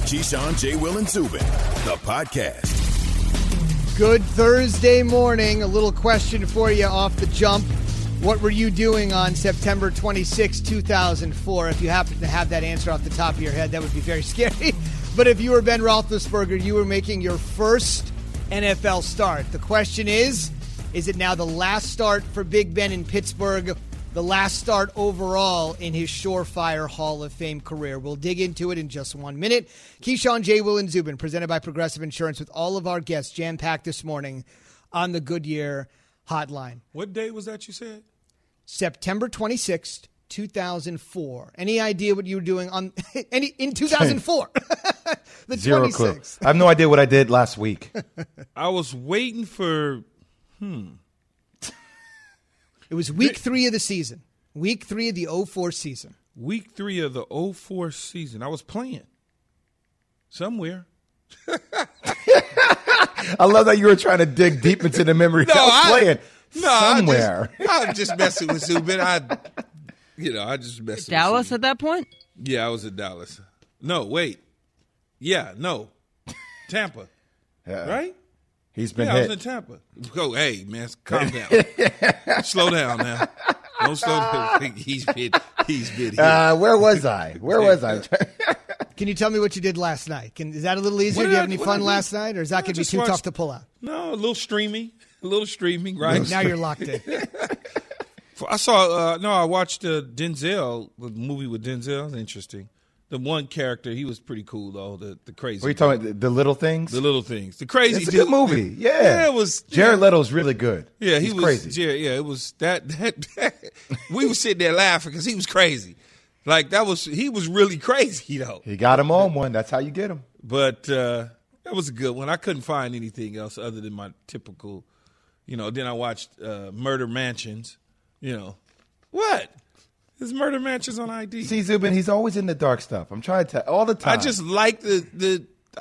Keyshawn, J. Will, and Zubin, the podcast. Good Thursday morning. A little question for you off the jump. What were you doing on September 26, 2004? If you happen to have that answer off the top of your head, that would be very scary. But if you were Ben Roethlisberger, you were making your first NFL start. The question is it now the last start for Big Ben in Pittsburgh, the last start overall in his surefire Hall of Fame career? We'll dig into it in just 1 minute. Keyshawn, J. Will, and Zubin, presented by Progressive Insurance, with all of our guests jam-packed this morning on the Goodyear Hotline. What day was that you said? September 26th, 2004. Any idea what you were doing in 2004? The Zero 26th. clue. I have no idea what I did last week. I was waiting for, It was week 3 of the season. Week 3 of the 04 season. Week 3 of the 04 season. I was playing somewhere. I love that you were trying to dig deep into the memory. Playing somewhere. I'm just messing with Zubin. I just messing Dallas with at that point? Yeah, I was at Dallas. No, wait. Yeah, no. Tampa. Yeah. Right? He's been I hit. was in Tampa. Go, hey, man, calm down. Slow down now. Don't slow down. He's been hit. Where was I? Can you tell me what you did last night? Is that a little easier? Did you have any fun last night, or is that going to be too tough to pull out? No, a little streaming, right? Now you're locked in. I watched Denzel, the movie with Denzel. It was interesting. The one character, he was pretty cool, though, the crazy. What are you talking about? The Little Things? The Little Things. The crazy It's a good movie. Yeah. It was. Jared Leto's really good. Yeah, He's was crazy. Yeah, it was that we were sitting there laughing because he was crazy. Like, he was really crazy, though. He got him on one. That's how you get him. But that was a good one. I couldn't find anything else other than my typical, then I watched Murder Mansions, What? There's Murder Mansions on ID. See, Zubin, he's always in the dark stuff. I'm trying to tell all the time. I just like the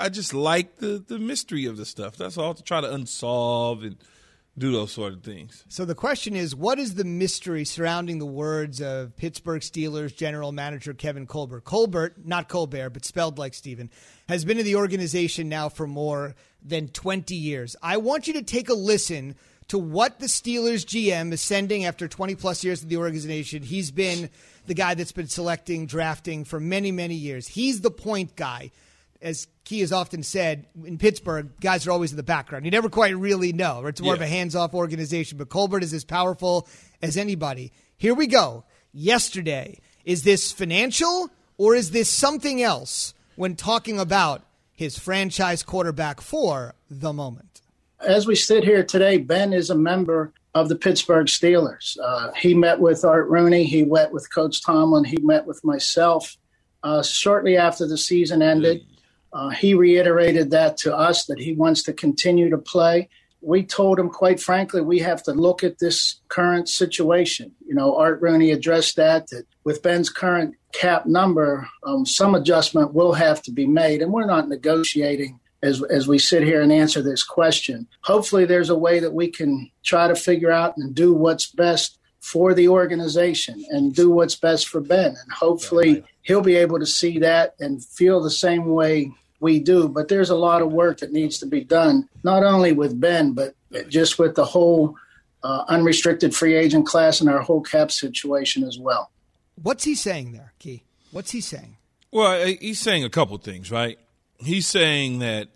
mystery of the stuff. That's all, to try to unsolve and do those sort of things. So the question is, what is the mystery surrounding the words of Pittsburgh Steelers general manager Kevin Colbert? Colbert, not Colbert, but spelled like Steven, has been in the organization now for more than 20 years. I want you to take a listen to what the Steelers GM is sending after 20-plus years of the organization. He's been the guy that's been selecting, drafting for many, many years. He's the point guy. As Key has often said, in Pittsburgh, guys are always in the background. You never quite really know. It's more of a hands-off organization, but Colbert is as powerful as anybody. Here we go. Yesterday, is this financial or is this something else when talking about his franchise quarterback for the moment? As we sit here today, Ben is a member of the Pittsburgh Steelers. He met with Art Rooney. He met with Coach Tomlin. He met with myself shortly after the season ended. He reiterated that to us, that he wants to continue to play. We told him, quite frankly, we have to look at this current situation. Art Rooney addressed that with Ben's current cap number, some adjustment will have to be made, and we're not negotiating as we sit here and answer this question. Hopefully there's a way that we can try to figure out and do what's best for the organization and do what's best for Ben. And hopefully he'll be able to see that and feel the same way we do. But there's a lot of work that needs to be done, not only with Ben, but just with the whole unrestricted free agent class and our whole cap situation as well. What's he saying there, Key? What's he saying? Well, he's saying a couple things, right? He's saying that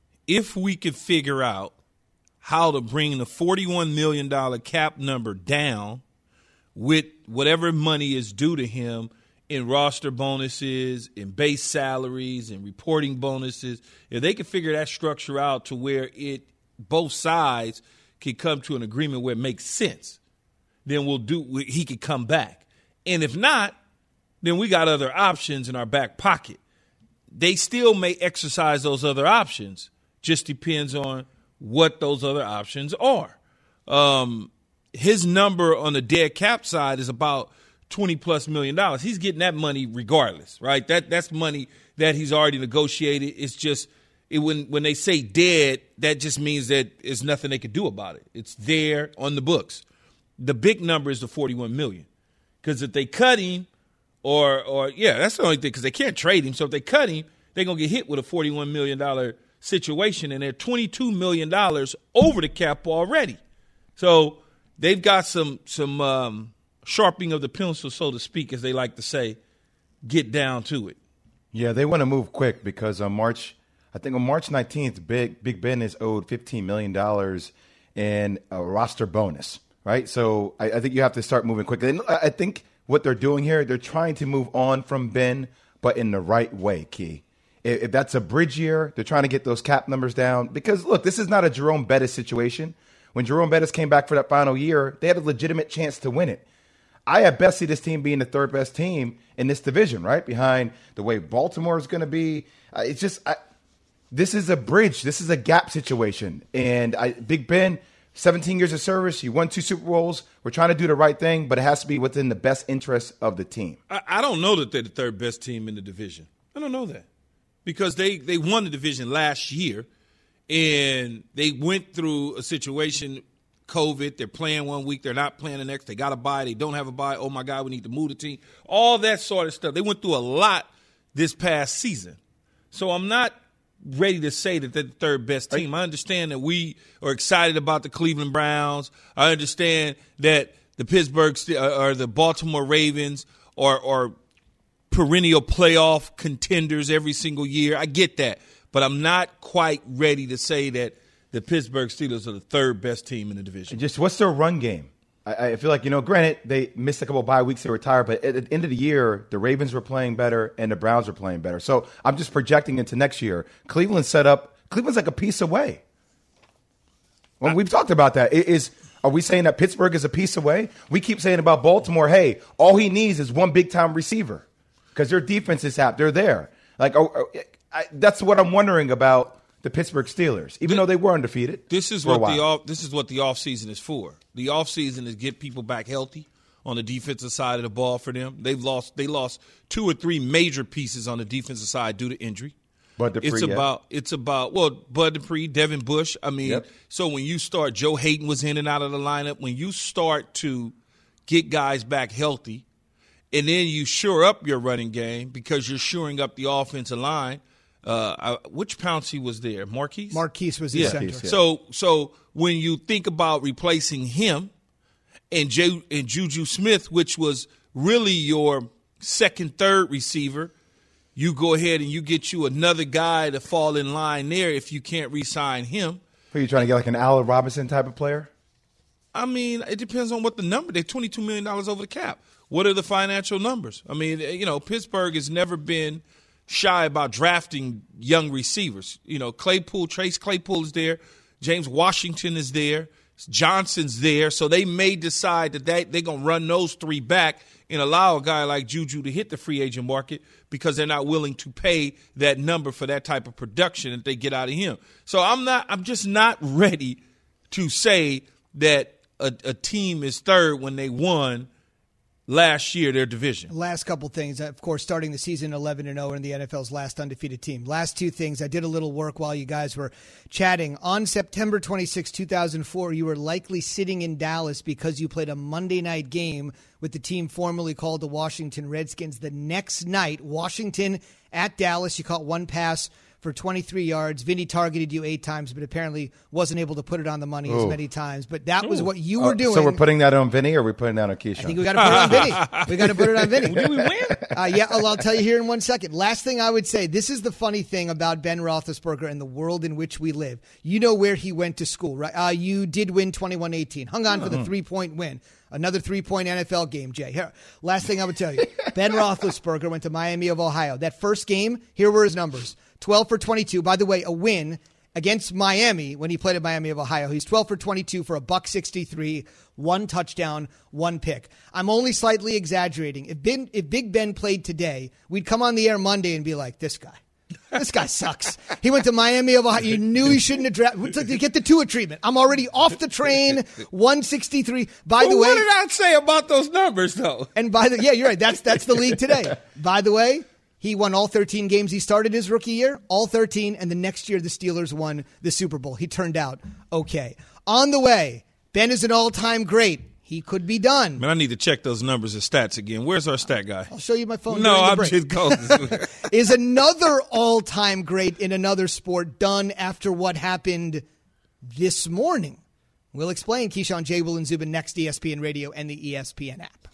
if we could figure out how to bring the $41 million cap number down with whatever money is due to him in roster bonuses, in base salaries, and reporting bonuses, if they could figure that structure out to where both sides could come to an agreement where it makes sense, then he could come back. And if not, then we got other options in our back pocket. They still may exercise those other options. Just depends on what those other options are. His number on the dead cap side is about $20+ million. He's getting that money regardless, right? That's money that he's already negotiated. It's just when they say dead, that just means that there's nothing they can do about it. It's there on the books. The big number is the $41 million, because if they cut him, or that's the only thing, because they can't trade him. So if they cut him, they're going to get hit with a $41 million situation, and they're $22 million over the cap already. So they've got some sharpening of the pencil, so to speak, as they like to say, get down to it. Yeah, they want to move quick because on March 19th, Big Ben is owed $15 million in a roster bonus, right? So I think you have to start moving quickly. And I think what they're doing here, they're trying to move on from Ben, but in the right way, Key. If that's a bridge year, they're trying to get those cap numbers down. Because, look, this is not a Jerome Bettis situation. When Jerome Bettis came back for that final year, they had a legitimate chance to win it. I at best see this team being the third best team in this division, right? Behind the way Baltimore is going to be. It's just this is a bridge. This is a gap situation. And Big Ben, 17 years of service. You won 2 Super Bowls. We're trying to do the right thing, but it has to be within the best interest of the team. I don't know that they're the third best team in the division. I don't know that. Because they won the division last year, and they went through a situation, COVID. They're playing one week. They're not playing the next. They got a bye. They don't have a bye. Oh, my God, we need to move the team. All that sort of stuff. They went through a lot this past season. So I'm not ready to say that they're the third best team. I understand that we are excited about the Cleveland Browns. I understand that the Pittsburgh or the Baltimore Ravens are perennial playoff contenders every single year. I get that. But I'm not quite ready to say that the Pittsburgh Steelers are the third best team in the division. Just what's their run game? I feel like, granted, they missed a couple of bye weeks, they retired, but at the end of the year, the Ravens were playing better and the Browns were playing better. So I'm just projecting into next year. Cleveland's like a piece away. Well, we've talked about that. Are we saying that Pittsburgh is a piece away? We keep saying about Baltimore, hey, all he needs is one big-time receiver because their defense is they're there. That's what I'm wondering about the Pittsburgh Steelers, even though they were undefeated. This is what the offseason is for. The offseason is get people back healthy on the defensive side of the ball for them. They lost 2 or 3 major pieces on the defensive side due to injury. Bud Dupree, it's about Bud Dupree, Devin Bush. I mean, So when you start, Joe Hayden was in and out of the lineup. When you start to get guys back healthy, and then you shore up your running game because you're shoring up the offensive line. Which Pouncey was there? Marquise? Marquise was the center. Yeah. So when you think about replacing him and Juju Smith, which was really your second, third receiver, you go ahead and you get you another guy to fall in line there if you can't re-sign him. Are you trying to get like an Allen Robinson type of player? I mean, it depends on what the number. They're $22 million over the cap. What are the financial numbers? I mean, Pittsburgh has never been shy about drafting young receivers. Trace Claypool is there. James Washington is there. Johnson's there. So they may decide that they're going to run those 3 back and allow a guy like Juju to hit the free agent market because they're not willing to pay that number for that type of production that they get out of him. So I'm just not ready to say that a team is third when they won last year, their division. Last couple things. Of course, starting the season 11-0 in the NFL's last undefeated team. Last 2 things. I did a little work while you guys were chatting. On September 26, 2004, you were likely sitting in Dallas because you played a Monday night game with the team formerly called the Washington Redskins. The next night, Washington at Dallas, you caught 1 pass for 23 yards. Vinny targeted you 8 times, but apparently wasn't able to put it on the money as many times. But that was what you were doing. So we're putting that on Vinny, or are we putting that on Keyshawn? I think we got to put it on Vinny. We got to put it on Vinny. Did we win? Yeah, I'll tell you here in 1 second. Last thing I would say, this is the funny thing about Ben Roethlisberger and the world in which we live. You know where he went to school, right? You did win 21-18. Hung on for the 3-point win. Another 3-point NFL game, Jay. Here, last thing I would tell you. Ben Roethlisberger went to Miami of Ohio. That first game, here were his numbers. 12 for 22. By the way, a win against Miami when he played at Miami of Ohio. He's 12 for 22 for $163, 1 touchdown, 1 pick. I'm only slightly exaggerating. If Big Ben played today, we'd come on the air Monday and be like, this guy sucks. He went to Miami of Ohio. You knew he shouldn't have drafted. To get the Tua treatment. I'm already off the train. 163. By the way, what did I say about those numbers, though? And yeah, you're right. That's the league today. By the way, he won all 13 games he started his rookie year, all 13, and the next year the Steelers won the Super Bowl. He turned out okay. On the way, Ben is an all-time great. he could be done. Man, I need to check those numbers and stats again. Where's our stat guy? I'll show you my phone. No, during the I'm break. just going. Is another all-time great in another sport done after what happened this morning? We'll explain. Keyshawn, J. Will, and Zubin next, ESPN Radio and the ESPN app.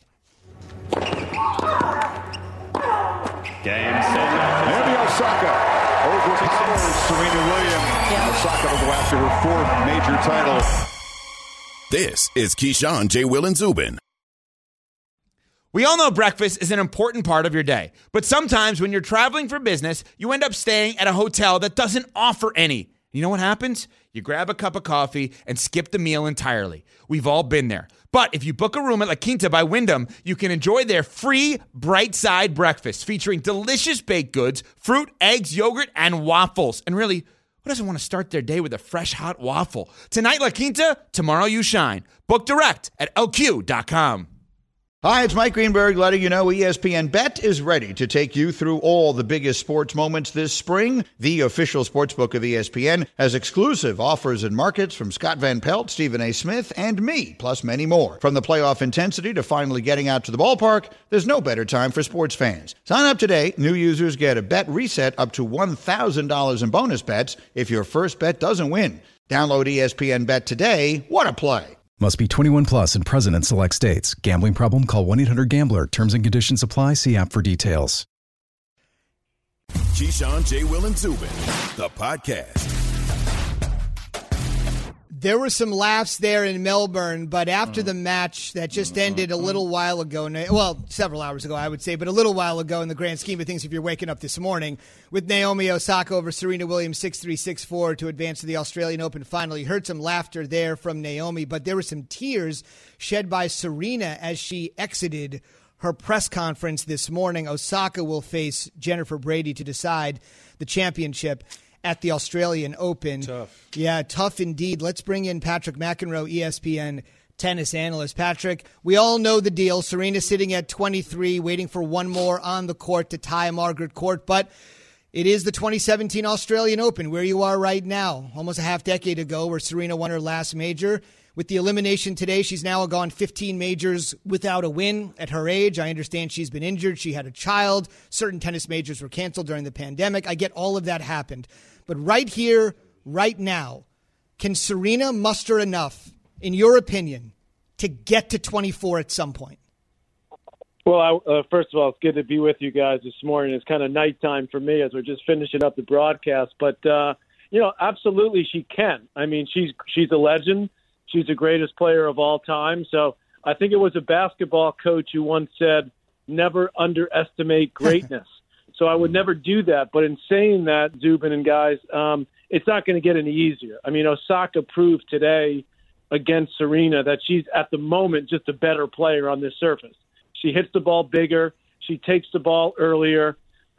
Game set. Naomi Osaka overpowers Serena Williams. Osaka will go after her fourth major title. This is Keyshawn, J. Will, and Zubin. We all know breakfast is an important part of your day, but sometimes when you're traveling for business, you end up staying at a hotel that doesn't offer any. You know what happens? You grab a cup of coffee and skip the meal entirely. We've all been there. But if you book a room at La Quinta by Wyndham, you can enjoy their free Bright Side breakfast featuring delicious baked goods, fruit, eggs, yogurt, and waffles. And really, who doesn't want to start their day with a fresh, hot waffle? Tonight, La Quinta, tomorrow you shine. Book direct at lq.com. Hi, it's Mike Greenberg letting you know ESPN Bet is ready to take you through all the biggest sports moments this spring. The official sportsbook of ESPN has exclusive offers and markets from Scott Van Pelt, Stephen A. Smith, and me, plus many more. From the playoff intensity to finally getting out to the ballpark, there's no better time for sports fans. Sign up today. New users get a bet reset up to $1,000 in bonus bets if your first bet doesn't win. Download ESPN Bet today. What a play. Must be 21 plus and present in select states. Gambling problem? Call 1-800-GAMBLER. Terms and conditions apply. See app for details. Keyshawn, J. Will, and Zubin, the podcast. There were some laughs there in Melbourne, but after the match that just ended a little while ago, well, several hours ago, I would say, but a little while ago in the grand scheme of things, if you're waking up this morning, with Naomi Osaka over Serena Williams 6-3, 6-4 to advance to the Australian Open final. You heard some laughter there from Naomi, but there were some tears shed by Serena as she exited her press conference this morning. Osaka will face Jennifer Brady to decide the championship at the Australian Open. Tough. Yeah, tough indeed. Let's bring in Patrick McEnroe, ESPN tennis analyst. Patrick, we all know the deal. Serena sitting at 23, waiting for one more on the court to tie Margaret Court, but it is the 2017 Australian Open, where you are right now, almost a half decade ago, where Serena won her last major. With the elimination today, she's now gone 15 majors without a win at her age. I understand she's been injured. She had a child. Certain tennis majors were canceled during the pandemic. I get all of that happened. But right here, right now, can Serena muster enough, in your opinion, to get to 24 at some point? Well, first of all, it's good to be with you guys this morning. It's kind of nighttime for me as we're just finishing up the broadcast. But, absolutely she can. I mean, she's a legend. She's the greatest player of all time. So I think it was a basketball coach who once said, never underestimate greatness. So I would never do that. But in saying that, Zubin and guys, it's not going to get any easier. I mean, Osaka proved today against Serena that she's at the moment just a better player on this surface. She hits the ball bigger. She takes the ball earlier.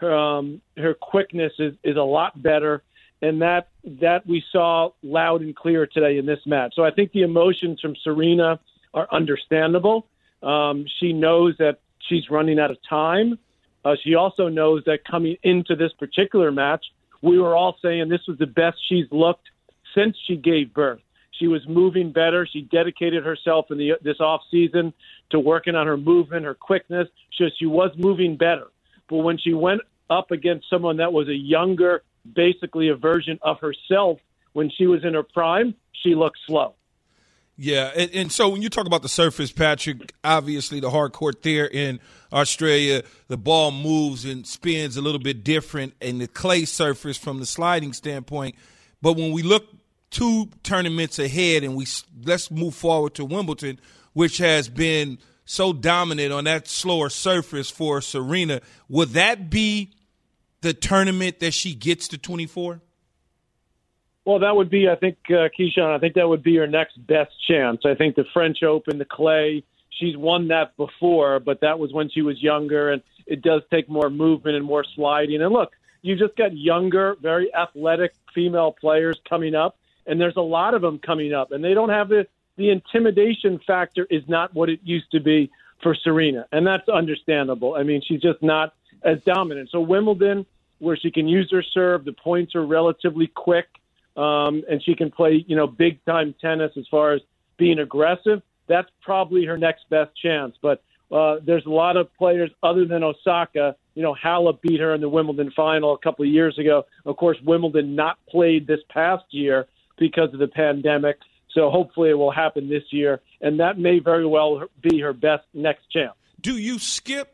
Her quickness is a lot better. And that we saw loud and clear today in this match. So I think the emotions from Serena are understandable. She knows that she's running out of time. She also knows that coming into this particular match, we were all saying this was the best she's looked since she gave birth. She was moving better. She dedicated herself in this offseason to working on her movement, her quickness. She was moving better. But when she went up against someone that was a younger, basically a version of herself when she was in her prime, she looked slow. Yeah, and so when you talk about the surface, Patrick, obviously the hard court there in Australia, the ball moves and spins a little bit different in the clay surface from the sliding standpoint. But when we look 2 tournaments ahead and let's move forward to Wimbledon, which has been so dominant on that slower surface for Serena, would that be the tournament that she gets to 24? Well, that would be, I think, Keyshawn, I think that would be her next best chance. I think the French Open, the clay, she's won that before, but that was when she was younger, and it does take more movement and more sliding. And look, you just got younger, very athletic female players coming up, and there's a lot of them coming up, and they don't have the intimidation factor is not what it used to be for Serena, and that's understandable. I mean, she's just not as dominant. So Wimbledon, where she can use her serve, the points are relatively quick, and she can play, big-time tennis as far as being aggressive. that's probably her next best chance. But there's a lot of players other than Osaka. Halep beat her in the Wimbledon final a couple of years ago. Of course, Wimbledon not played this past year because of the pandemic. So hopefully it will happen this year, and that may very well be her best next chance. Do you skip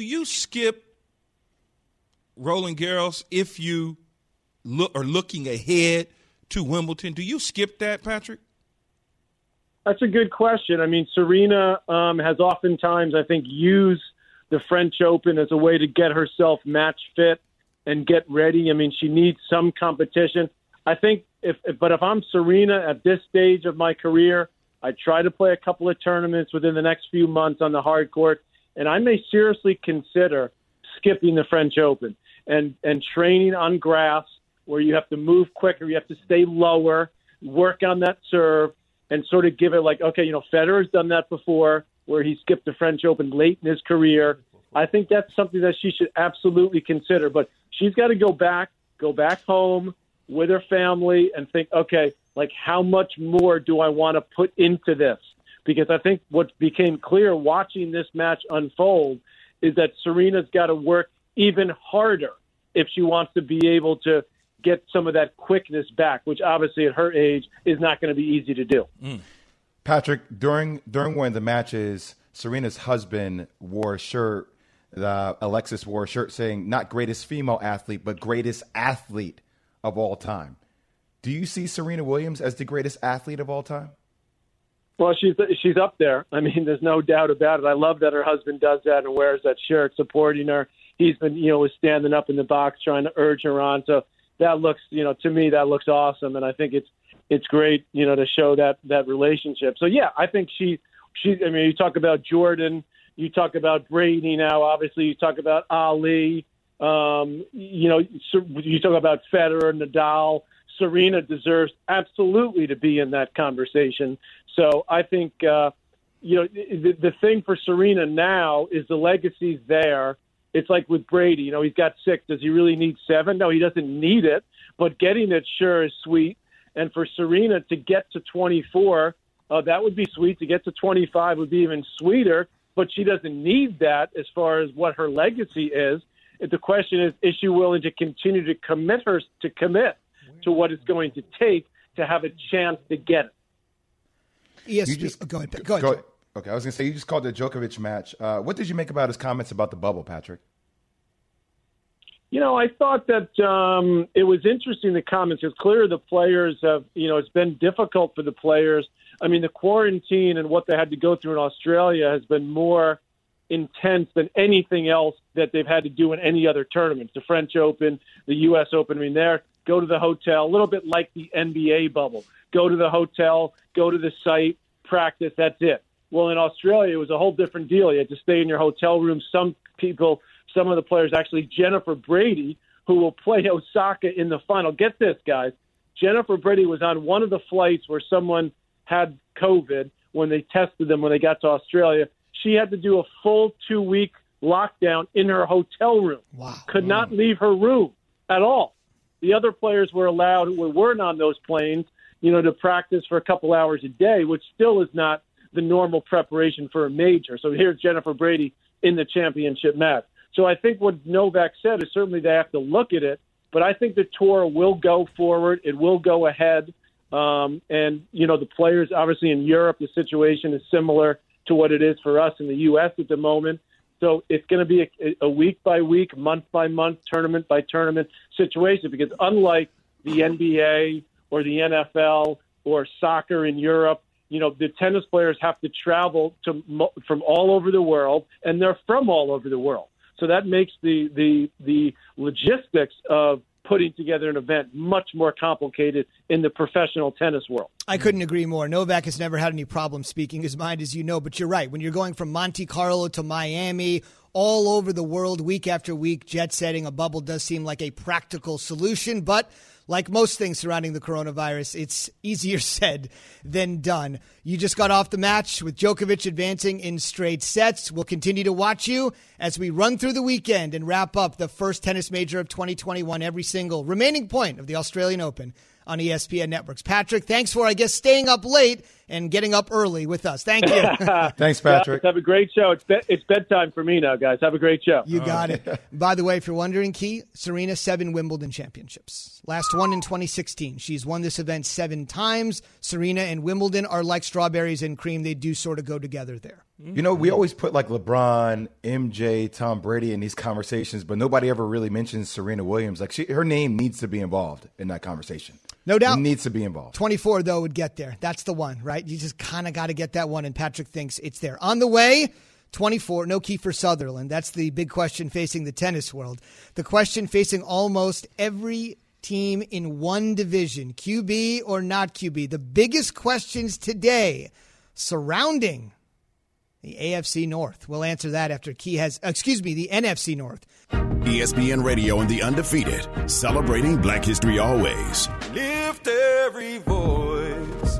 Roland Garros if you are looking ahead to Wimbledon? Do you skip that, Patrick? That's a good question. I mean, Serena has oftentimes, I think, used the French Open as a way to get herself match fit and get ready. I mean, she needs some competition. I think if I'm Serena at this stage of my career, I try to play a couple of tournaments within the next few months on the hard court, and I may seriously consider skipping the French Open and training on grass where you have to move quicker, you have to stay lower, work on that serve, and sort of give it like, okay, Federer's done that before where he skipped the French Open late in his career. I think that's something that she should absolutely consider. But she's got to go back home with her family and think, okay, like how much more do I want to put into this? Because I think what became clear watching this match unfold is that Serena's got to work even harder if she wants to be able to get some of that quickness back, which obviously at her age is not going to be easy to do. Patrick, during one of the matches, Serena's husband wore a shirt, Alexis wore a shirt saying not greatest female athlete, but greatest athlete of all time. Do you see Serena Williams as the greatest athlete of all time? Well, she's up there. I mean, there's no doubt about it. I love that her husband does that and wears that shirt supporting her. He's been, was standing up in the box trying to urge her on. So that looks, to me, that looks awesome. And I think it's great, to show that relationship. So, yeah, I think she, I mean, you talk about Jordan, you talk about Brady now, obviously you talk about Ali, you talk about Federer, Nadal. Serena deserves absolutely to be in that conversation. So I think, the thing for Serena now is the legacy's there. It's like with Brady, he's got 6. Does he really need 7? No, he doesn't need it, but getting it sure is sweet. And for Serena to get to 24, that would be sweet. To get to 25 would be even sweeter, but she doesn't need that as far as what her legacy is. The question is she willing to continue to commit to what it's going to take to have a chance to get it? Go ahead. Okay, I was going to say, you just called the Djokovic match. What did you make about his comments about the bubble, Patrick? I thought that it was interesting, the comments. It's clear the players have, it's been difficult for the players. I mean, the quarantine and what they had to go through in Australia has been more intense than anything else that they've had to do in any other tournaments. The French Open, the U.S. Open, I mean, go to the hotel, a little bit like the NBA bubble. Go to the hotel, go to the site, practice, that's it. Well, in Australia, it was a whole different deal. You had to stay in your hotel room. Some of the players, actually Jennifer Brady, who will play Osaka in the final. Get this, guys. Jennifer Brady was on one of the flights where someone had COVID when they tested them when they got to Australia. She had to do a full 2-week lockdown in her hotel room. Wow. Could not leave her room at all. The other players were allowed who weren't on those planes, to practice for a couple hours a day, which still is not the normal preparation for a major. So here's Jennifer Brady in the championship match. So I think what Novak said is certainly they have to look at it, but I think the tour will go forward. It will go ahead. And, the players, obviously in Europe, the situation is similar to what it is for us in the U.S. at the moment. So it's going to be a week-by-week, month-by-month, tournament-by-tournament situation, because unlike the NBA or the NFL or soccer in Europe, the tennis players have to travel from all over the world, and they're from all over the world. So that makes the logistics of putting together an event much more complicated in the professional tennis world. I couldn't agree more. Novak has never had any problem speaking his mind, as you know, but you're right. When you're going from Monte Carlo to Miami, all over the world, week after week, jet setting, a bubble does seem like a practical solution, but like most things surrounding the coronavirus, it's easier said than done. You just got off the match with Djokovic advancing in straight sets. We'll continue to watch you as we run through the weekend and wrap up the first tennis major of 2021, every single remaining point of the Australian Open on ESPN Networks. Patrick, thanks for, staying up late and getting up early with us. Thank you. Thanks, Patrick. Guys, have a great show. It's bedtime for me now, guys. Have a great show. You got it. By the way, if you're wondering, Key, Serena, 7 Wimbledon championships. Last one in 2016. She's won this event 7 times. Serena and Wimbledon are like strawberries and cream. They do sort of go together there. You know, we always put like LeBron, MJ, Tom Brady in these conversations, but nobody ever really mentions Serena Williams. Like her name needs to be involved in that conversation. No doubt. It needs to be involved. 24, though, would get there. That's the one, right? You just kind of got to get that one, and Patrick thinks it's there. On the way, 24, no Kiefer Sutherland. That's the big question facing the tennis world. The question facing almost every team in one division, QB or not QB. The biggest questions today surrounding the AFC North. We'll answer that after the NFC North. ESPN Radio and The Undefeated, celebrating Black History always. Lift every voice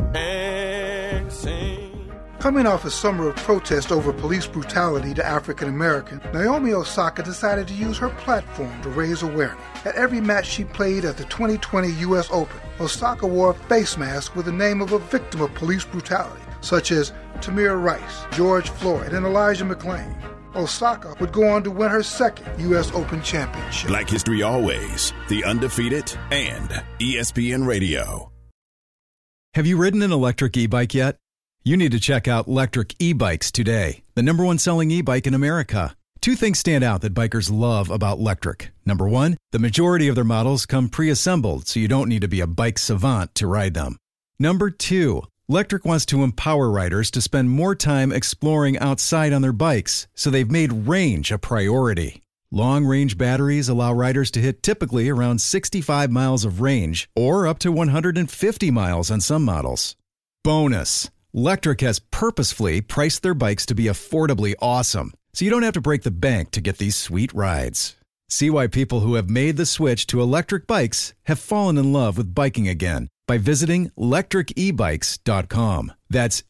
and sing. Coming off a summer of protest over police brutality to African Americans, Naomi Osaka decided to use her platform to raise awareness. At every match she played at the 2020 U.S. Open, Osaka wore a face mask with the name of a victim of police brutality, such as Tamir Rice, George Floyd, and Elijah McClain. Osaka would go on to win her second U.S. Open championship. Black History always, The Undefeated, and ESPN Radio. Have you ridden an electric e-bike yet? You need to check out Lectric E-Bikes today, the #1 selling e-bike in America. 2 things stand out that bikers love about Lectric. Number 1, the majority of their models come pre-assembled, so you don't need to be a bike savant to ride them. Number 2, Lectric wants to empower riders to spend more time exploring outside on their bikes, so they've made range a priority. Long-range batteries allow riders to hit typically around 65 miles of range, or up to 150 miles on some models. Bonus! Lectric has purposefully priced their bikes to be affordably awesome, so you don't have to break the bank to get these sweet rides. See why people who have made the switch to electric bikes have fallen in love with biking again by visiting lectricebikes.com. That's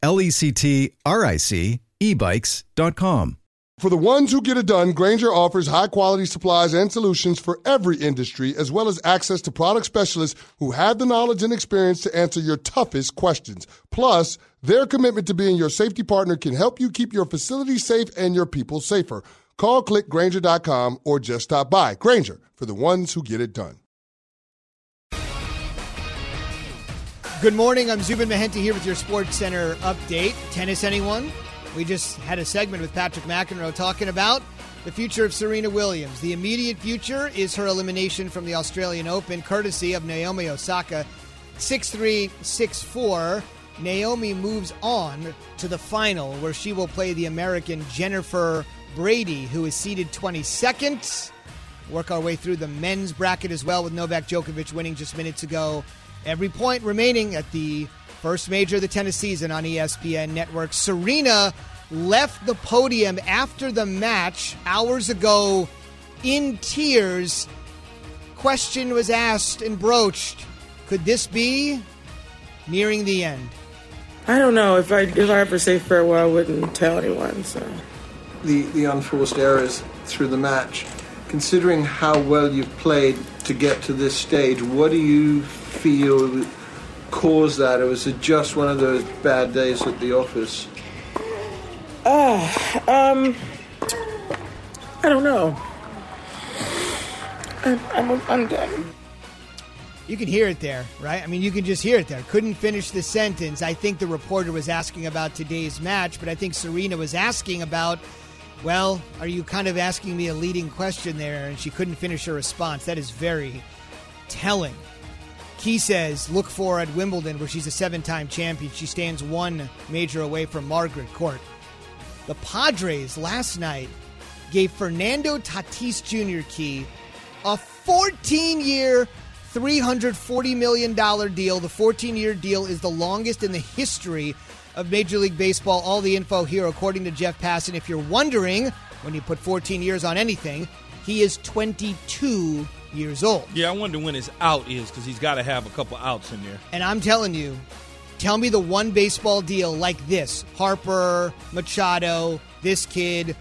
LECTRIC ebikes.com. For the ones who get it done, Grainger offers high-quality supplies and solutions for every industry, as well as access to product specialists who have the knowledge and experience to answer your toughest questions. Plus, their commitment to being your safety partner can help you keep your facility safe and your people safer. Call clickgrainger.com or just stop by. Grainger, for the ones who get it done. Good morning. I'm Zubin Mehenti here with your Sports Center update. Tennis, anyone? We just had a segment with Patrick McEnroe talking about the future of Serena Williams. The immediate future is her elimination from the Australian Open, courtesy of Naomi Osaka. 6-3, 6-4. Naomi moves on to the final, where she will play the American Jennifer Brady, who is seeded 22nd. Work our way through the men's bracket as well, with Novak Djokovic winning just minutes ago. Every point remaining at the first major of the tennis season on ESPN Network. Serena left the podium after the match hours ago in tears. Question was asked and broached. Could this be nearing the end? I don't know. If I ever say farewell, I wouldn't tell anyone. So the unforced errors through the match. Considering how well you've played to get to this stage, what do you feel caused that, or was it just one of those bad days at the office? I don't know. I'm done. You can hear it there, right? I mean, you can just hear it there. Couldn't finish the sentence. I think the reporter was asking about today's match, but I think Serena was asking about, well, are you kind of asking me a leading question there? And she couldn't finish her response. That is very telling. Key says, look for at Wimbledon, where she's a 7-time champion. She stands 1 major away from Margaret Court. The Padres last night gave Fernando Tatis Jr. Key a 14-year, $340 million deal. The 14-year deal is the longest in the history of Major League Baseball. All the info here, according to Jeff Passan. If you're wondering, when you put 14 years on anything, he is 22 years old. Yeah, I wonder when his out is, because he's got to have a couple outs in there. And I'm telling you, tell me the one baseball deal like this. Harper, Machado, this kid,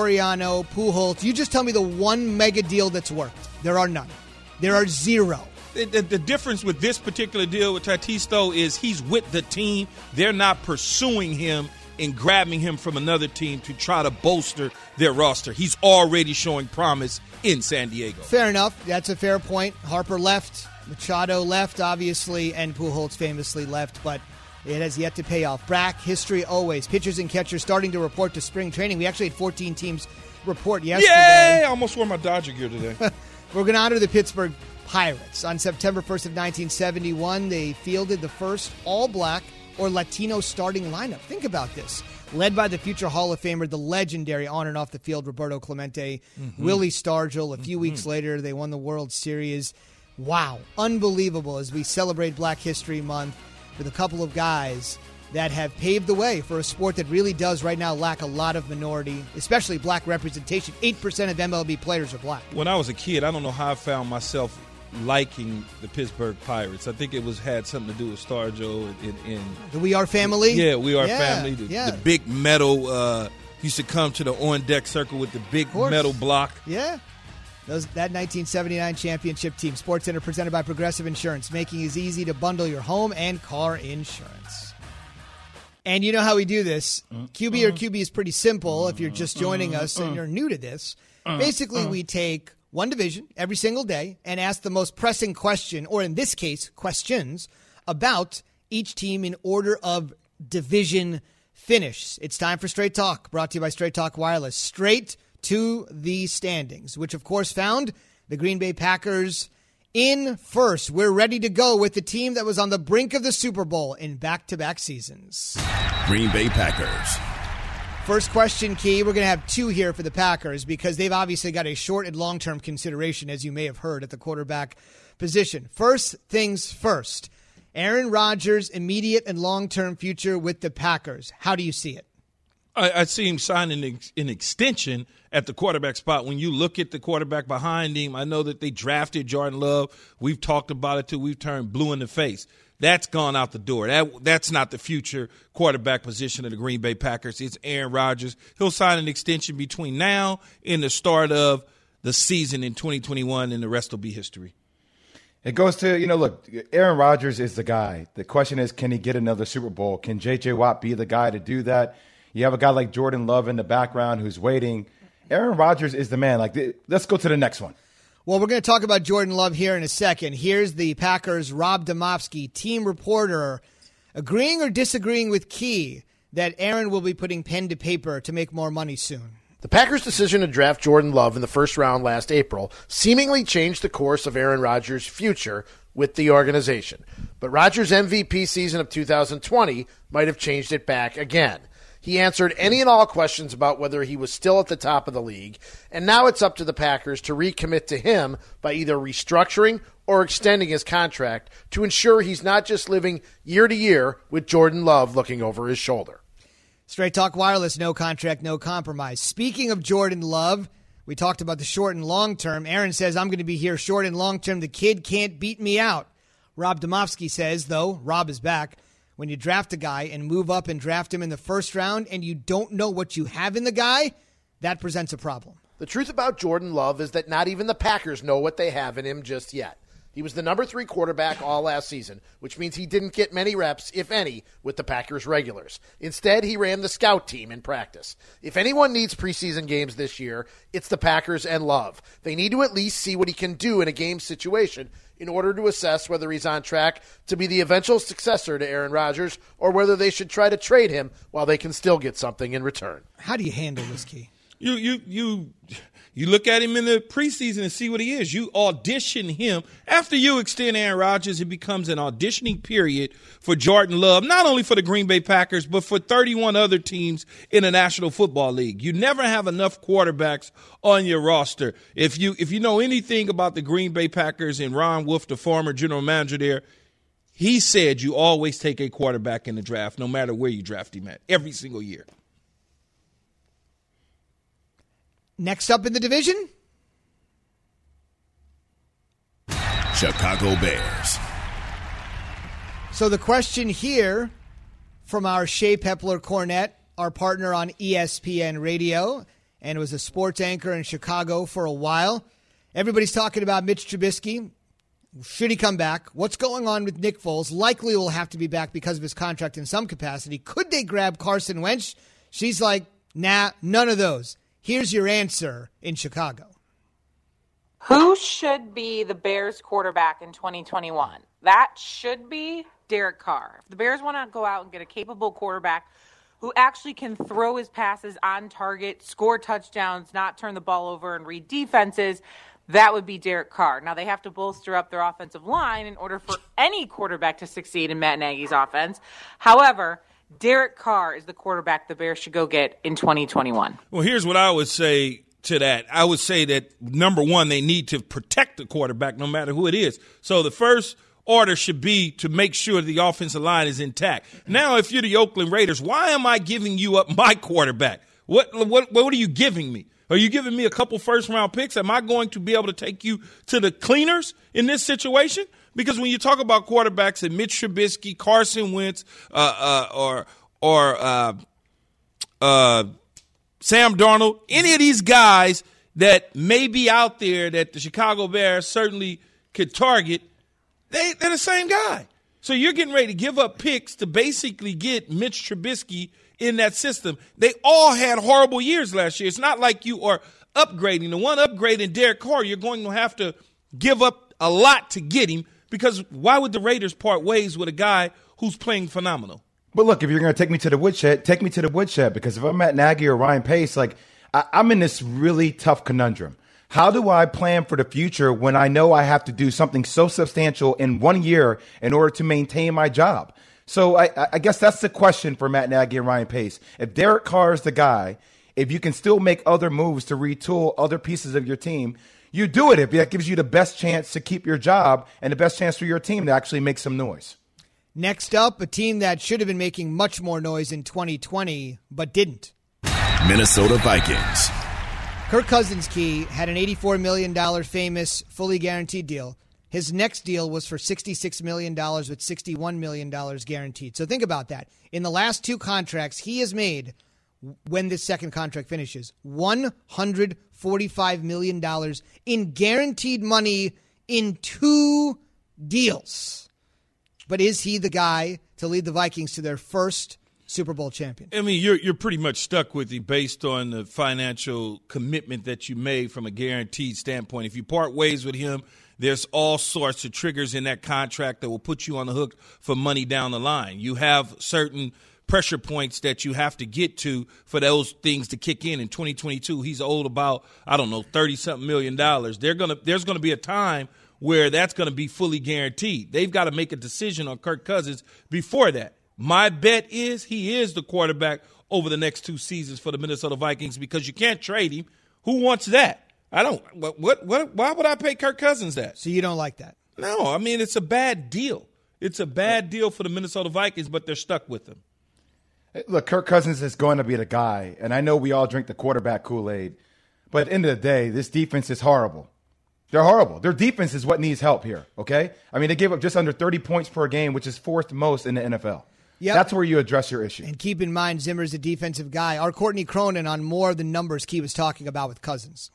Soriano, Pujols. You just tell me the one mega deal that's worked. There are none. There are 0. The difference with this particular deal with Tatis, though, is he's with the team. They're not pursuing him and grabbing him from another team to try to bolster their roster. He's already showing promise in San Diego. Fair enough. That's a fair point. Harper left. Machado left, obviously, and Pujols famously left, but it has yet to pay off. Brack, history always. Pitchers and catchers starting to report to spring training. We actually had 14 teams report yesterday. Yay! I almost wore my Dodger gear today. We're going to honor the Pittsburgh Pirates. On September 1st of 1971, they fielded the first all-black or Latino starting lineup. Think about this. Led by the future Hall of Famer, the legendary on and off the field Roberto Clemente, Willie Stargell. A few weeks later, they won the World Series. Wow. Unbelievable as we celebrate Black History Month with a couple of guys that have paved the way for a sport that really does right now lack a lot of minority, especially black representation. 8% of MLB players are black. When I was a kid, I don't know how I found myself liking the Pittsburgh Pirates. I think it had something to do with Stargell and the We Are Family? Yeah, We Are Family. The big metal used to come to the on-deck circle with the big metal block. Yeah. That 1979 championship team. SportsCenter presented by Progressive Insurance, making it easy to bundle your home and car insurance. And you know how we do this. QB or QB is pretty simple if you're just joining us and you're new to this. Basically, we take one division every single day and ask the most pressing question, or in this case, questions, about each team in order of division finish. It's time for Straight Talk, brought to you by Straight Talk Wireless. Straight to the standings, which of course found the Green Bay Packers in first. We're ready to go with the team that was on the brink of the Super Bowl in back-to-back seasons. Green Bay Packers. First question, Key. We're going to have two here for the Packers because they've obviously got a short and long-term consideration, as you may have heard, at the quarterback position. First things first. Aaron Rodgers' immediate and long-term future with the Packers. How do you see it? I see him signing an extension at the quarterback spot. When you look at the quarterback behind him, I know that they drafted Jordan Love. We've talked about it, too. We've turned blue in the face. That's gone out the door. That's not the future quarterback position of the Green Bay Packers. It's Aaron Rodgers. He'll sign an extension between now and the start of the season in 2021, and the rest will be history. It goes to, look, Aaron Rodgers is the guy. The question is, can he get another Super Bowl? Can J.J. Watt be the guy to do that? You have a guy like Jordan Love in the background who's waiting. Aaron Rodgers is the man. Let's go to the next one. Well, we're going to talk about Jordan Love here in a second. Here's the Packers' Rob Demovsky, team reporter, agreeing or disagreeing with Key that Aaron will be putting pen to paper to make more money soon. The Packers' decision to draft Jordan Love in the first round last April seemingly changed the course of Aaron Rodgers' future with the organization. But Rodgers' MVP season of 2020 might have changed it back again. He answered any and all questions about whether he was still at the top of the league, and now it's up to the Packers to recommit to him by either restructuring or extending his contract to ensure he's not just living year to year with Jordan Love looking over his shoulder. Straight Talk Wireless, no contract, no compromise. Speaking of Jordan Love, we talked about the short and long term. Aaron says, I'm going to be here short and long term. The kid can't beat me out. Rob Demovsky says, though, Rob is back. When you draft a guy and move up and draft him in the first round and you don't know what you have in the guy, that presents a problem. The truth about Jordan Love is that not even the Packers know what they have in him just yet. He was the number 3 quarterback all last season, which means he didn't get many reps, if any, with the Packers regulars. Instead, he ran the scout team in practice. If anyone needs preseason games this year, it's the Packers and Love. They need to at least see what he can do in a game situation in order to assess whether he's on track to be the eventual successor to Aaron Rodgers or whether they should try to trade him while they can still get something in return. How do you handle this, Key? You look at him in the preseason and see what he is. You audition him. After you extend Aaron Rodgers, it becomes an auditioning period for Jordan Love, not only for the Green Bay Packers, but for 31 other teams in the National Football League. You never have enough quarterbacks on your roster. If you know anything about the Green Bay Packers and Ron Wolf, the former general manager there, he said you always take a quarterback in the draft, no matter where you draft him at, every single year. Next up in the division, Chicago Bears. So the question here from our Shea Pepler-Cornett, our partner on ESPN Radio, and was a sports anchor in Chicago for a while. Everybody's talking about Mitch Trubisky. Should he come back? What's going on with Nick Foles? Likely will have to be back because of his contract in some capacity. Could they grab Carson Wentz? She's like, nah, none of those. Here's your answer in Chicago. Who should be the Bears quarterback in 2021? That should be Derek Carr. If the Bears want to go out and get a capable quarterback who actually can throw his passes on target, score touchdowns, not turn the ball over, and read defenses, that would be Derek Carr. Now, they have to bolster up their offensive line in order for any quarterback to succeed in Matt Nagy's offense. However, Derek Carr is the quarterback the Bears should go get in 2021. Well, here's what I would say to that. I would say that, number one, they need to protect the quarterback no matter who it is. So the first order should be to make sure the offensive line is intact. Now, if you're the Oakland Raiders, why am I giving you up my quarterback? What are you giving me? Are you giving me a couple first-round picks? Am I going to be able to take you to the cleaners in this situation? Because when you talk about quarterbacks and Mitch Trubisky, Carson Wentz, or Sam Darnold, any of these guys that may be out there that the Chicago Bears certainly could target, they're the same guy. So you're getting ready to give up picks to basically get Mitch Trubisky in that system. They all had horrible years last year. It's not like you are upgrading. The one upgrading Derek Carr, you're going to have to give up a lot to get him, because why would the Raiders part ways with a guy who's playing phenomenal? But look, if you're going to take me to the woodshed, take me to the woodshed, because if I'm Matt Nagy or Ryan Pace, I'm in this really tough conundrum. How do I plan for the future when I know I have to do something so substantial in 1 year in order to maintain my job? So I guess that's the question for Matt Nagy and Ryan Pace. If Derek Carr is the guy, if you can still make other moves to retool other pieces of your team, you do it if that gives you the best chance to keep your job and the best chance for your team to actually make some noise. Next up, a team that should have been making much more noise in 2020, but didn't. Minnesota Vikings. Kirk Cousins, Key, had an $84 million famous fully guaranteed deal. His next deal was for $66 million with $61 million guaranteed. So think about that. In the last two contracts, he has made, when this second contract finishes, $145 million in guaranteed money in two deals. But is he the guy to lead the Vikings to their first Super Bowl champion? I mean, you're pretty much stuck with it based on the financial commitment that you made from a guaranteed standpoint. If you part ways with him, there's all sorts of triggers in that contract that will put you on the hook for money down the line. You have certain pressure points that you have to get to for those things to kick in. In 2022, he's owed about, $30-something million. There's going to be a time where that's going to be fully guaranteed. They've got to make a decision on Kirk Cousins before that. My bet is he is the quarterback over the next two seasons for the Minnesota Vikings, because you can't trade him. Who wants that? I don't. Why would I pay Kirk Cousins that? So you don't like that? No, I mean, it's a bad deal. It's a bad deal for the Minnesota Vikings, but they're stuck with him. Look, Kirk Cousins is going to be the guy, and I know we all drink the quarterback Kool-Aid, but at the end of the day, this defense is horrible. They're horrible. Their defense is what needs help here, okay? I mean, they gave up just under 30 points per game, which is fourth most in the NFL. Yep. That's where you address your issue. And keep in mind, Zimmer's a defensive guy. Our Courtney Cronin on more of the numbers Key was talking about with Cousins.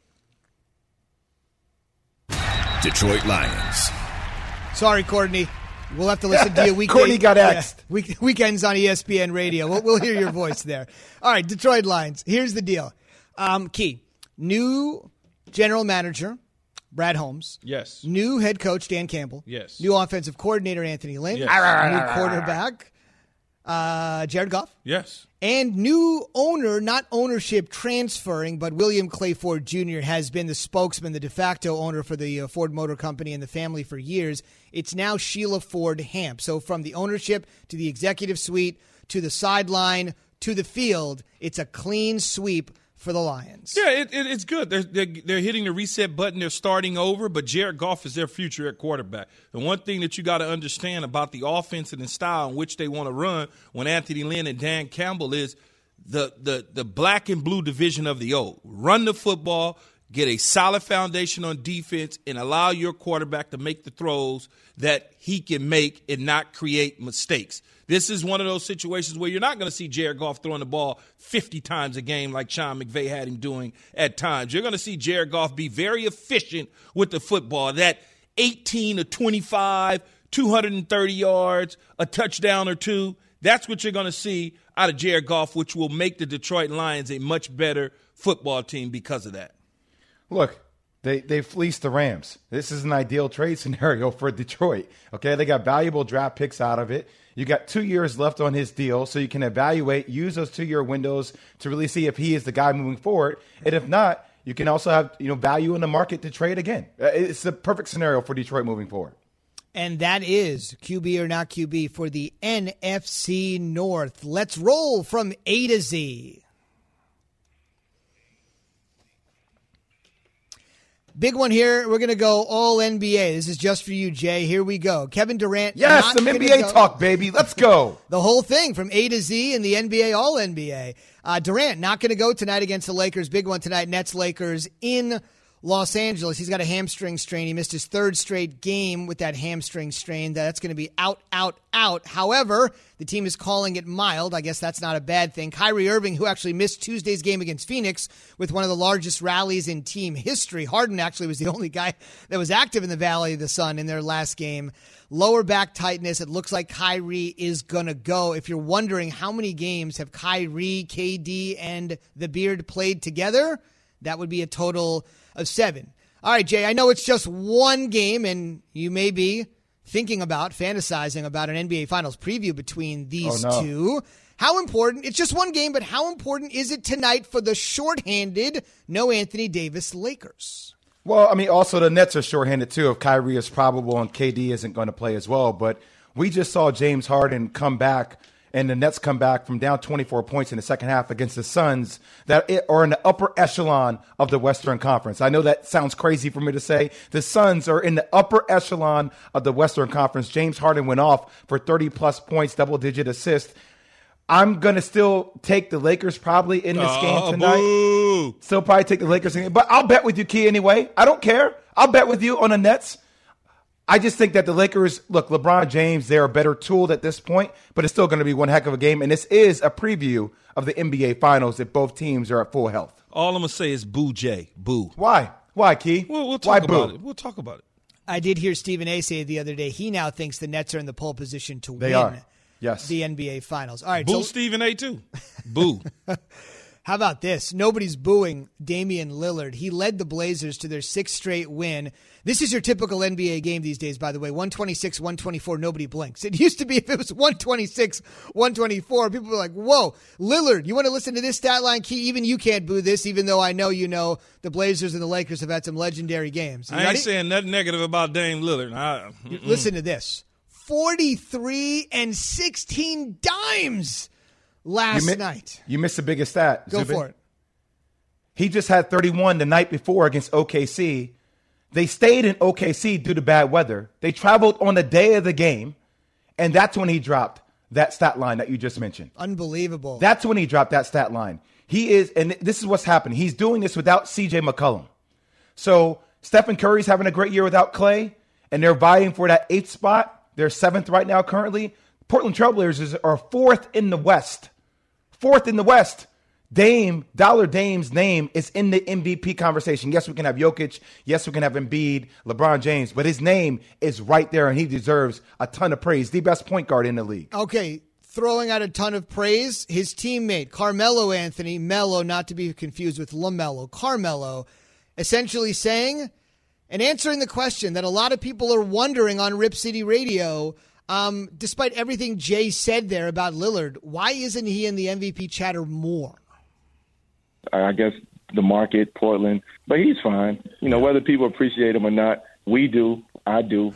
Detroit Lions. Sorry, Courtney. We'll have to listen to you weekday. Courtney got axed. Weekends on ESPN Radio. We'll hear your voice there. All right, Detroit Lions. Here's the deal. Key, new general manager, Brad Holmes. Yes. New head coach, Dan Campbell. Yes. New offensive coordinator, Anthony Lynn. Yes. New quarterback, Jared Goff. Yes. And new owner, not ownership transferring, but William Clay Ford Jr. has been the spokesman, the de facto owner for the Ford Motor Company and the family for years. It's now Sheila Ford Hamp. So from the ownership to the executive suite to the sideline to the field, it's a clean sweep for the Lions. Yeah, it's good. They're hitting the reset button. They're starting over, but Jared Goff is their future at quarterback. The one thing that you got to understand about the offense and the style in which they want to run when Anthony Lynn and Dan Campbell is the black and blue division of the old. Run the football, get a solid foundation on defense, and allow your quarterback to make the throws that he can make and not create mistakes. This is one of those situations where you're not going to see Jared Goff throwing the ball 50 times a game like Sean McVay had him doing at times. You're going to see Jared Goff be very efficient with the football, that 18 to 25, 230 yards, a touchdown or two. That's what you're going to see out of Jared Goff, which will make the Detroit Lions a much better football team because of that. Look, they fleeced the Rams. This is an ideal trade scenario for Detroit. Okay, they got valuable draft picks out of it. You got 2 years left on his deal, so you can evaluate, use those 2-year windows to really see if he is the guy moving forward. And if not, you can also have value in the market to trade again. It's the perfect scenario for Detroit moving forward. And that is QB or not QB for the NFC North. Let's roll from A to Z. Big one here. We're going to go all NBA. This is just for you, Jay. Here we go. Kevin Durant. Yes, some NBA talk, baby. Let's go. The whole thing from A to Z in the NBA, all NBA. Durant not going to go tonight against the Lakers. Big one tonight. Nets-Lakers in Los Angeles. He's got a hamstring strain. He missed his third straight game with that hamstring strain. That's going to be out. However, the team is calling it mild. I guess that's not a bad thing. Kyrie Irving, who actually missed Tuesday's game against Phoenix with one of the largest rallies in team history. Harden actually was the only guy that was active in the Valley of the Sun in their last game. Lower back tightness. It looks like Kyrie is going to go. If you're wondering how many games have Kyrie, KD, and the Beard played together, that would be a total of 7. All right, Jay, I know it's just one game, and you may be fantasizing about an NBA Finals preview between these two. How important, it's just one game, but how important is it tonight for the shorthanded, no Anthony Davis Lakers? Well, I mean, also the Nets are shorthanded too if Kyrie is probable and KD isn't going to play as well. But we just saw James Harden come back and the Nets come back from down 24 points in the second half against the Suns that are in the upper echelon of the Western Conference. I know that sounds crazy for me to say. The Suns are in the upper echelon of the Western Conference. James Harden went off for 30-plus points, double-digit assists. I'm going to still take the Lakers probably in this game tonight. Boo. Still probably take the Lakers. But I'll bet with you, Key, anyway. I don't care. I'll bet with you on the Nets. I just think that the Lakers, look, LeBron James, they're a better tool at this point, but it's still going to be one heck of a game. And this is a preview of the NBA Finals if both teams are at full health. All I'm going to say is boo, Jay. Boo. Why? Why, Key? We'll talk about it. We'll talk about it. I did hear Stephen A. say the other day he now thinks the Nets are in the pole position to win the NBA Finals. All right, boo Stephen A. too. Boo. How about this? Nobody's booing Damian Lillard. He led the Blazers to their 6th straight win. This is your typical NBA game these days, by the way. 126, 124, nobody blinks. It used to be if it was 126, 124, people were like, whoa, Lillard, you want to listen to this stat line, Key? Even you can't boo this, even though I know you know the Blazers and the Lakers have had some legendary games. I ain't saying nothing negative about Dame Lillard. Listen to this. 43 and 16 dimes last night. You missed the biggest stat. Go for it. He just had 31 the night before against OKC. They stayed in OKC due to bad weather. They traveled on the day of the game, and that's when he dropped that stat line that you just mentioned. Unbelievable. That's when he dropped that stat line. He is, and this is what's happening. He's doing this without C.J. McCollum. So Stephen Curry's having a great year without Klay, and they're vying for that 8th spot. They're 7th right now currently. Portland Trailblazers are 4th in the West. 4th in the West. Dame's name is in the MVP conversation. Yes, we can have Jokic. Yes, we can have Embiid, LeBron James. But his name is right there, and he deserves a ton of praise. The best point guard in the league. Okay, throwing out a ton of praise. His teammate, Carmelo Anthony, Melo, not to be confused with LaMelo, Carmelo, essentially saying and answering the question that a lot of people are wondering on Rip City Radio, despite everything Jay said there about Lillard, why isn't he in the MVP chatter more? I guess the market, Portland, but he's fine. You know, whether people appreciate him or not, we do. I do.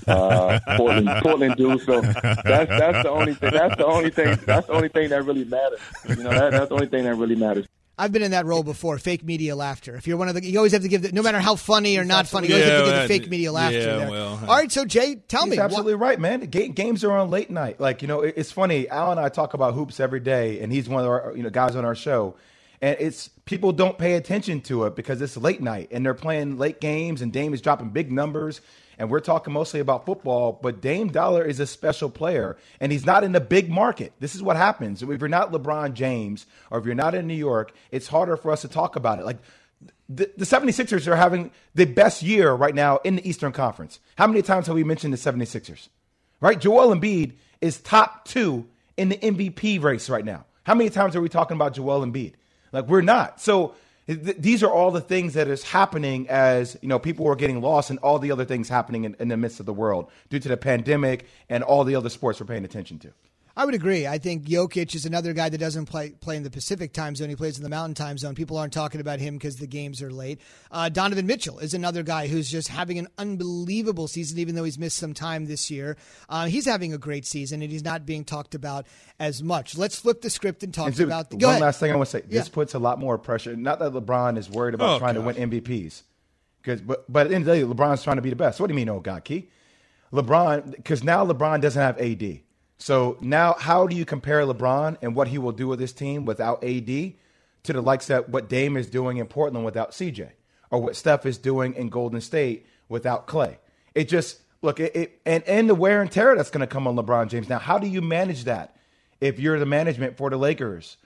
Portland do. So that's the only thing. That's the only thing that really matters. You know, that's the only thing that really matters. I've been in that role before, fake media laughter. If you're one of the, you always have to give no matter how funny or not funny, you always have to give the fake media laughter there. Well, all right, so Jay, tell me. He's absolutely right, man. Games are on late night. Like, you know, it's funny. Al and I talk about hoops every day, and he's one of our guys on our show. And it's people don't pay attention to it because it's late night and they're playing late games and Dame is dropping big numbers. And we're talking mostly about football, but Dame Dollar is a special player and he's not in the big market. This is what happens. If you're not LeBron James or if you're not in New York, it's harder for us to talk about it. Like The 76ers are having the best year right now in the Eastern Conference. How many times have we mentioned the 76ers? Right? Joel Embiid is top 2 in the MVP race right now. How many times are we talking about Joel Embiid? Like, we're not. So these are all the things that is happening as, people are getting lost and all the other things happening in the midst of the world due to the pandemic and all the other sports we're paying attention to. I would agree. I think Jokic is another guy that doesn't play in the Pacific time zone. He plays in the Mountain time zone. People aren't talking about him because the games are late. Donovan Mitchell is another guy who's just having an unbelievable season, even though he's missed some time this year. He's having a great season, and he's not being talked about as much. Let's flip the script and talk about the. One last thing I want to say. This puts a lot more pressure. Not that LeBron is worried about trying to win MVPs, but at the end of the day, LeBron's trying to be the best. What do you mean, oh God, Key? Because now LeBron doesn't have AD. So now how do you compare LeBron and what he will do with this team without AD to the likes that what Dame is doing in Portland without CJ, or what Steph is doing in Golden State without Clay? It just, look, and the wear and tear that's going to come on LeBron James. Now, how do you manage that if you're the management for the Lakers?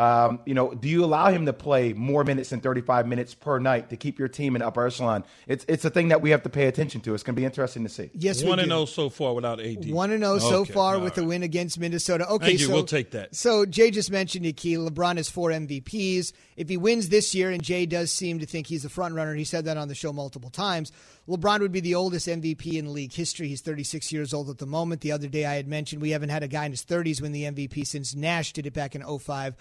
Do you allow him to play more minutes than 35 minutes per night to keep your team in upper echelon? It's a thing that we have to pay attention to. It's going to be interesting to see. Yes, we do. 1-0 so far without AD. 1-0 so far with the win against Minnesota. Okay, we'll take that. So Jay just mentioned it, Key. LeBron has 4 MVPs. If he wins this year, and Jay does seem to think he's the front runner, he said that on the show multiple times, LeBron would be the oldest MVP in league history. He's 36 years old at the moment. The other day I had mentioned we haven't had a guy in his 30s win the MVP since Nash did it back in 05-06.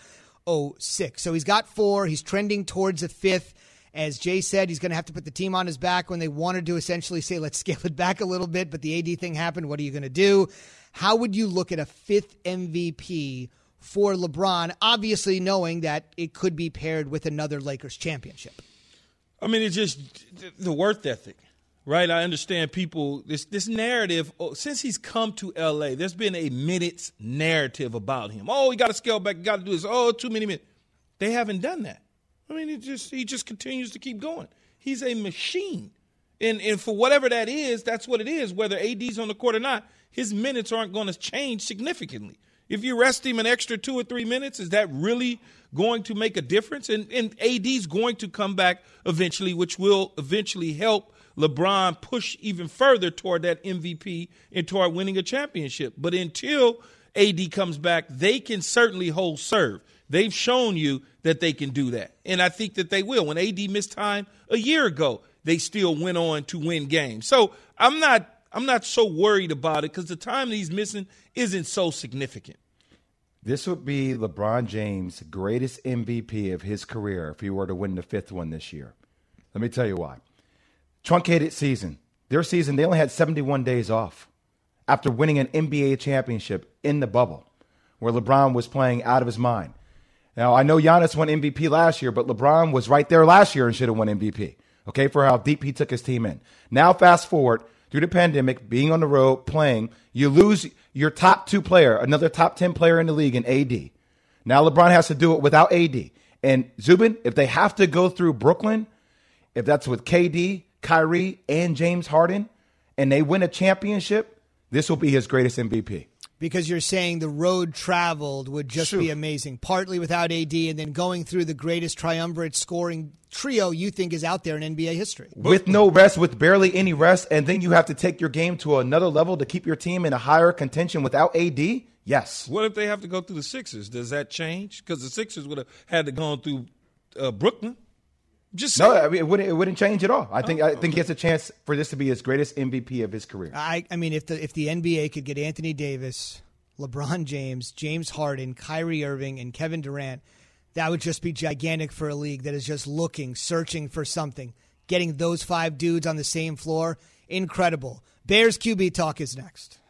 So he's got 4. He's trending towards a 5th. As Jay said, he's going to have to put the team on his back when they wanted to essentially say, let's scale it back a little bit, but the AD thing happened. What are you going to do? How would you look at a 5th MVP for LeBron, obviously knowing that it could be paired with another Lakers championship? I mean, it's just the work ethic, right? I understand people, this narrative, since he's come to L.A., there's been a minutes narrative about him. Oh, you got to scale back, you got to do this. Oh, too many minutes. They haven't done that. I mean, he just continues to keep going. He's a machine. And for whatever that is, that's what it is. Whether AD's on the court or not, his minutes aren't going to change significantly. If you rest him an extra 2 or 3 minutes, is that really going to make a difference? And AD's going to come back eventually, which will eventually help LeBron push even further toward that MVP and toward winning a championship. But until AD comes back, they can certainly hold serve. They've shown you that they can do that. And I think that they will. When AD missed time a year ago, they still went on to win games. So I'm not so worried about it because the time that he's missing isn't so significant. This would be LeBron James' greatest MVP of his career if he were to win the 5th one this year. Let me tell you why. Truncated season. Their season, they only had 71 days off after winning an NBA championship in the bubble where LeBron was playing out of his mind. Now, I know Giannis won MVP last year, but LeBron was right there last year and should have won MVP, okay, for how deep he took his team in. Now, fast forward, through the pandemic, being on the road, playing, you lose your top 2 player, another top 10 player in the league in AD. Now LeBron has to do it without AD. And Zubin, if they have to go through Brooklyn, if that's with KD, Kyrie, and James Harden, and they win a championship, this will be his greatest MVP. Because you're saying the road traveled would just be amazing, partly without AD, and then going through the greatest triumvirate scoring trio you think is out there in NBA history. With no rest, with barely any rest, and then you have to take your game to another level to keep your team in a higher contention without AD? Yes. What if they have to go through the Sixers? Does that change? Because the Sixers would have had to go through Brooklyn. No, I mean, it wouldn't change at all. I think he has a chance for this to be his greatest MVP of his career. I mean, if the NBA could get Anthony Davis, LeBron James, James Harden, Kyrie Irving, and Kevin Durant, that would just be gigantic for a league that is just searching for something. Getting those 5 dudes on the same floor, incredible. Bears QB Talk is next.